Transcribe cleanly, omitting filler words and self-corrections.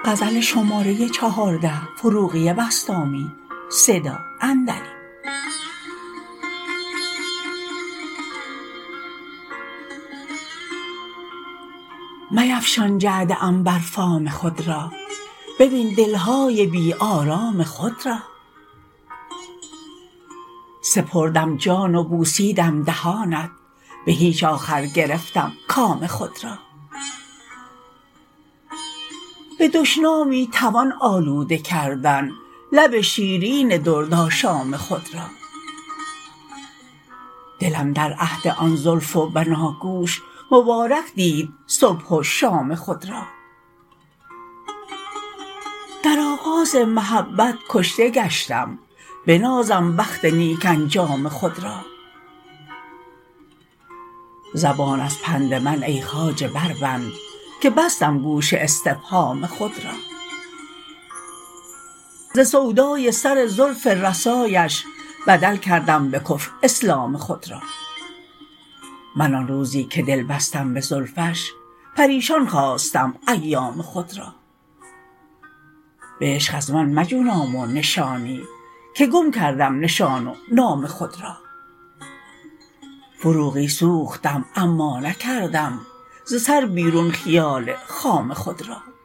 میفشان جعد عنبر فام خود را ببین دلهای بی آرام خود را سپردم جان و بوسیدم دهانت به هیچ آخر گرفتم کام خود را به دشنامی توان آلوده کردن لب شیرین دردآشام خود را دلم در عهد آن زلف و بناگوش مبارک دید صبح و شام خود را در آغاز محبت کشته گشتم بنازم بخت نیک انجام خود را زبان از پند من ای خواجه بربند که بستم گوش استفهام خود را ز سودای سر زلف رسایش بدل کردم به کفر اسلام خود را من آن روزی که دل بستم به زلفش پریشان خواستم ایام خود را به عشق از من مجو نام و نشانی که گم کردم نشان و نام خود را فروغی سوختم اما نکردم ز سر بیرون خیال خام خود را